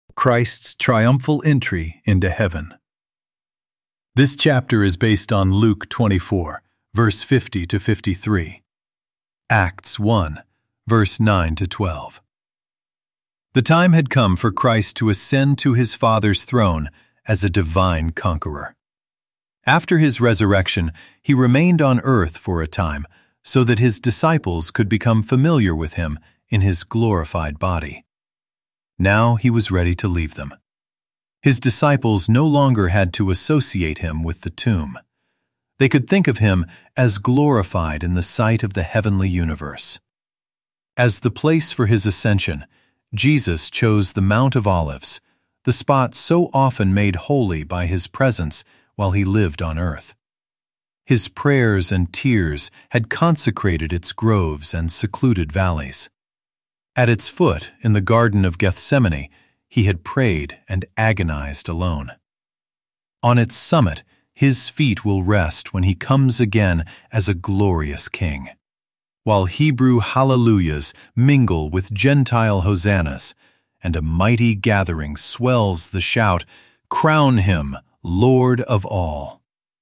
Christ's triumphal entry into heaven. This chapter is based on Luke 24, verse 50 to 53, Acts 1, verse 9 to 12. The time had come for Christ to ascend to his Father's throne as a divine conqueror. After his resurrection, he remained on earth for a time so that his disciples could become familiar with him in his glorified body. Now he was ready to leave them. His disciples no longer had to associate him with the tomb. They could think of him as glorified in the sight of the heavenly universe. As the place for his ascension, Jesus chose the Mount of Olives, the spot so often made holy by his presence while he lived on earth. His prayers and tears had consecrated its groves and secluded valleys. At its foot, in the Garden of Gethsemane, he had prayed and agonized alone. On its summit, his feet will rest when he comes again as a glorious king, while Hebrew hallelujahs mingle with Gentile hosannas, and a mighty gathering swells the shout, "Crown him, Lord of all."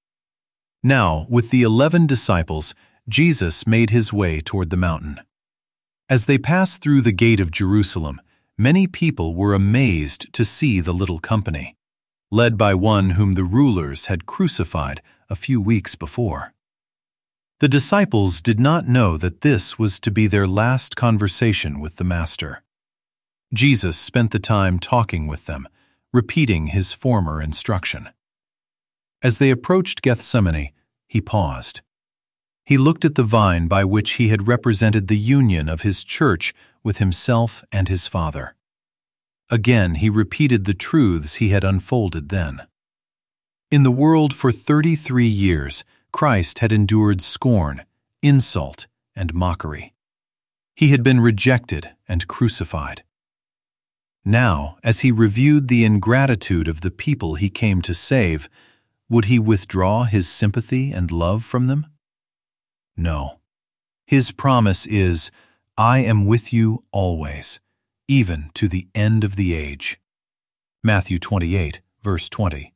Now, with the 11 disciples, Jesus made his way toward the mountain. As they passed through the gate of Jerusalem, many people were amazed to see the little company, led by one whom the rulers had crucified a few weeks before. The disciples did not know that this was to be their last conversation with the Master. Jesus spent the time talking with them, repeating his former instruction. As they approached Gethsemane, he paused. He looked at the vine by which he had represented the union of his church with himself and his Father. Again, he repeated the truths he had unfolded then. In the world for 33 years, Christ had endured scorn, insult, and mockery. He had been rejected and crucified. Now, as he reviewed the ingratitude of the people he came to save, would he withdraw his sympathy and love from them? No. His promise is, "I am with you always, even to the end of the age." Matthew 28, verse 20.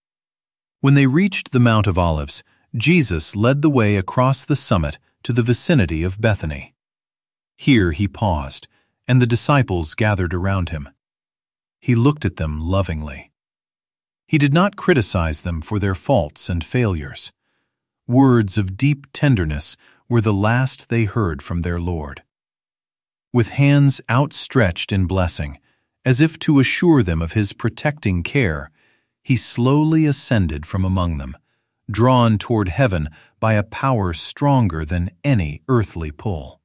When they reached the Mount of Olives, Jesus led the way across the summit to the vicinity of Bethany. Here he paused, and the disciples gathered around him. He looked at them lovingly. He did not criticize them for their faults and failures. Words of deep tenderness were the last they heard from their Lord. With hands outstretched in blessing, as if to assure them of his protecting care, he slowly ascended from among them, drawn toward heaven by a power stronger than any earthly pull.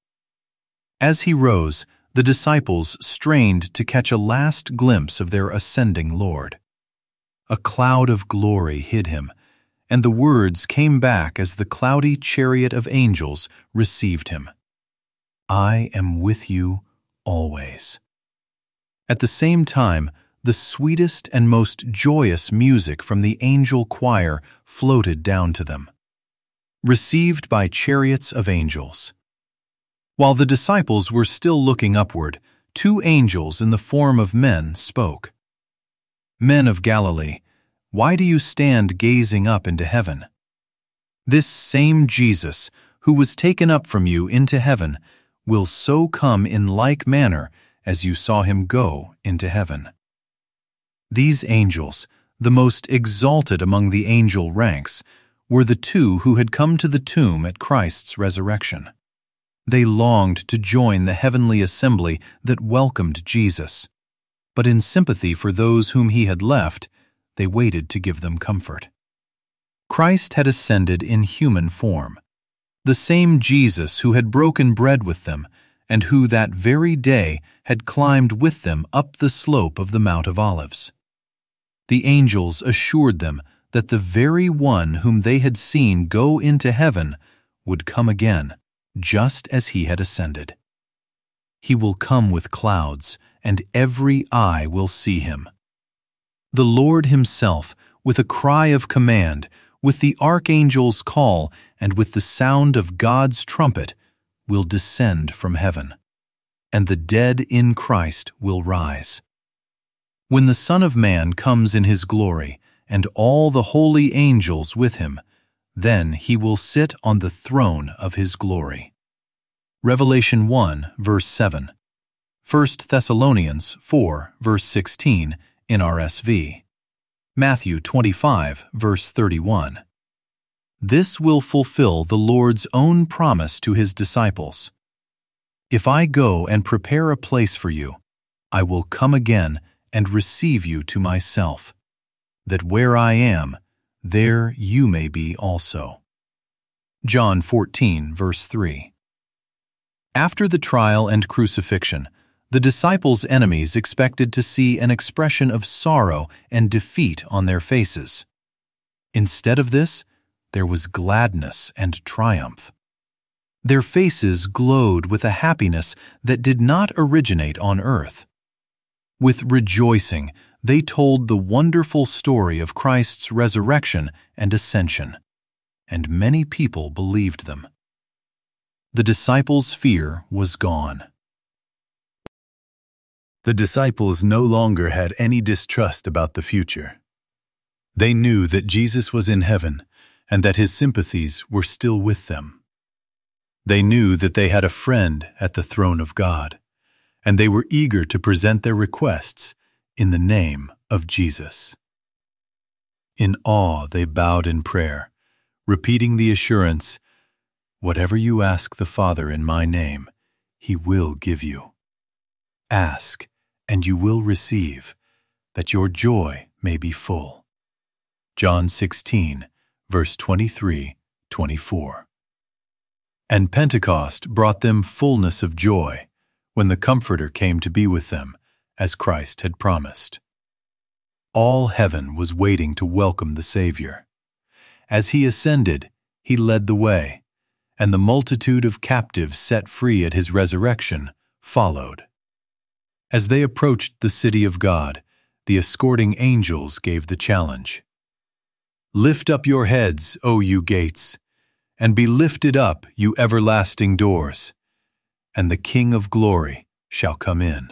As he rose, the disciples strained to catch a last glimpse of their ascending Lord. A cloud of glory hid him, and the words came back as the cloudy chariot of angels received him. "I am with you always." At the same time, the sweetest and most joyous music from the angel choir floated down to them, received by chariots of angels. While the disciples were still looking upward, 2 angels in the form of men spoke. "Men of Galilee, why do you stand gazing up into heaven? This same Jesus, who was taken up from you into heaven, will so come in like manner as you saw him go into heaven." These angels, the most exalted among the angel ranks, were the 2 who had come to the tomb at Christ's resurrection. They longed to join the heavenly assembly that welcomed Jesus, but in sympathy for those whom he had left, they waited to give them comfort. Christ had ascended in human form, the same Jesus who had broken bread with them and who that very day had climbed with them up the slope of the Mount of Olives. The angels assured them that the very one whom they had seen go into heaven would come again, just as he had ascended. He will come with clouds, and every eye will see him. The Lord himself, with a cry of command, with the archangel's call, and with the sound of God's trumpet, will descend from heaven, and the dead in Christ will rise. When the Son of Man comes in his glory, and all the holy angels with him, then he will sit on the throne of his glory. Revelation 1, verse 7. 1 Thessalonians 4, verse 16, NRSV. Matthew 25, verse 31. This will fulfill the Lord's own promise to his disciples. If I go and prepare a place for you, I will come again and receive you to myself, that where I am, there you may be also. John 14, verse 3. After the trial and crucifixion, the disciples' enemies expected to see an expression of sorrow and defeat on their faces. Instead of this, there was gladness and triumph. Their faces glowed with a happiness that did not originate on earth. With rejoicing, they told the wonderful story of Christ's resurrection and ascension, and many people believed them. The disciples' fear was gone. The disciples no longer had any distrust about the future. They knew that Jesus was in heaven and that his sympathies were still with them. They knew that they had a friend at the throne of God, and they were eager to present their requests in the name of Jesus. In awe, they bowed in prayer, repeating the assurance, "Whatever you ask the Father in my name, he will give you. Ask, and you will receive, that your joy may be full." John 16, verse 23-24. And Pentecost brought them fullness of joy when the Comforter came to be with them, as Christ had promised. All heaven was waiting to welcome the Savior. As he ascended, he led the way, and the multitude of captives set free at his resurrection followed. As they approached the city of God, the escorting angels gave the challenge. "Lift up your heads, O you gates, and be lifted up, you everlasting doors, and the King of glory shall come in."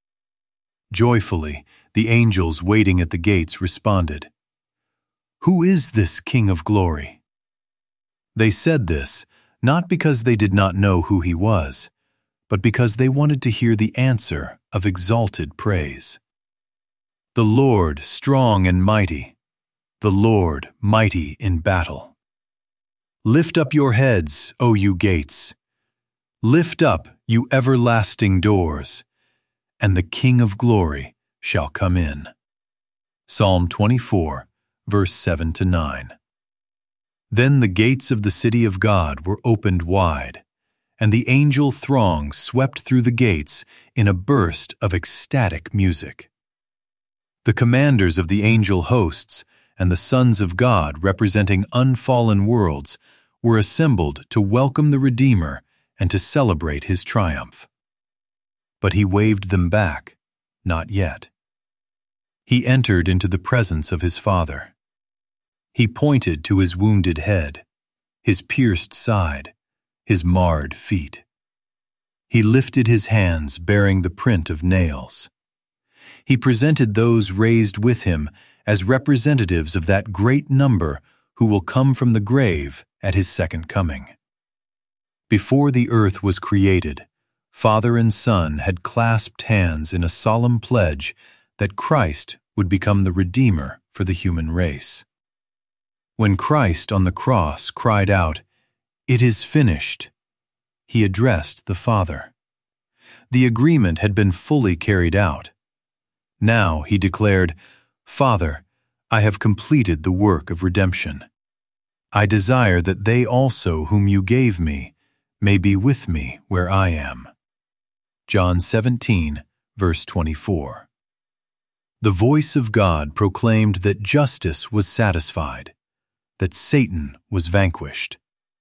Joyfully, the angels waiting at the gates responded, "Who is this King of glory?" They said this not because they did not know who he was, but because they wanted to hear the answer of exalted praise. "The Lord strong and mighty, the Lord mighty in battle. Lift up your heads, O you gates. Lift up, you everlasting doors, and the King of glory shall come in." Psalm 24, verse 7-9. Then the gates of the city of God were opened wide, and the angel throng swept through the gates in a burst of ecstatic music. The commanders of the angel hosts and the sons of God representing unfallen worlds were assembled to welcome the Redeemer and to celebrate his triumph. But he waved them back, not yet. He entered into the presence of his Father. He pointed to his wounded head, his pierced side, his marred feet. He lifted his hands bearing the print of nails. He presented those raised with him as representatives of that great number who will come from the grave at his second coming. Before the earth was created, Father and Son had clasped hands in a solemn pledge that Christ would become the Redeemer for the human race. When Christ on the cross cried out, "It is finished," he addressed the Father. The agreement had been fully carried out. Now he declared, "Father, I have completed the work of redemption. I desire that they also whom you gave me may be with me where I am." John 17, verse 24. The voice of God proclaimed that justice was satisfied, that Satan was vanquished.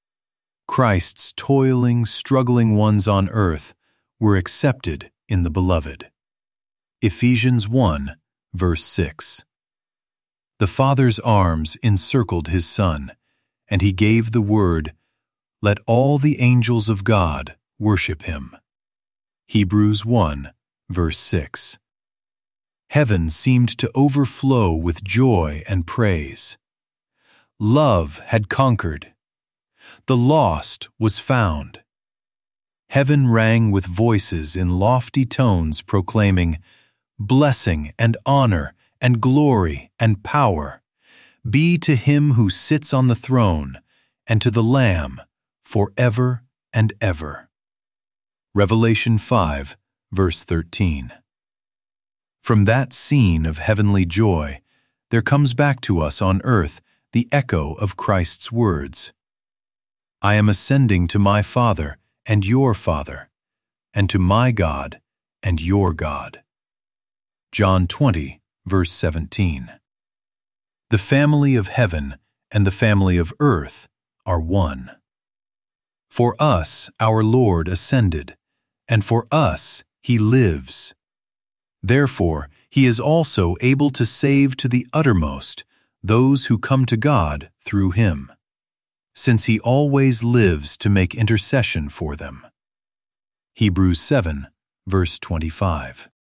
Christ's toiling, struggling ones on earth were accepted in the Beloved. Ephesians 1, verse 6. The Father's arms encircled his Son, and he gave the word, "Let all the angels of God worship him." Hebrews 1, verse 6. Heaven seemed to overflow with joy and praise. Love had conquered. The lost was found. Heaven rang with voices in lofty tones proclaiming, "Blessing and honor and glory and power be to him who sits on the throne and to the Lamb forever and ever." Revelation 5, verse 13. From that scene of heavenly joy, there comes back to us on earth the echo of Christ's words, "I am ascending to my Father and your Father, and to my God and your God." John 20, verse 17. The family of heaven and the family of earth are one. For us our Lord ascended, and for us he lives. Therefore he is also able to save to the uttermost those who come to God through him, since he always lives to make intercession for them. Hebrews 7, verse 25.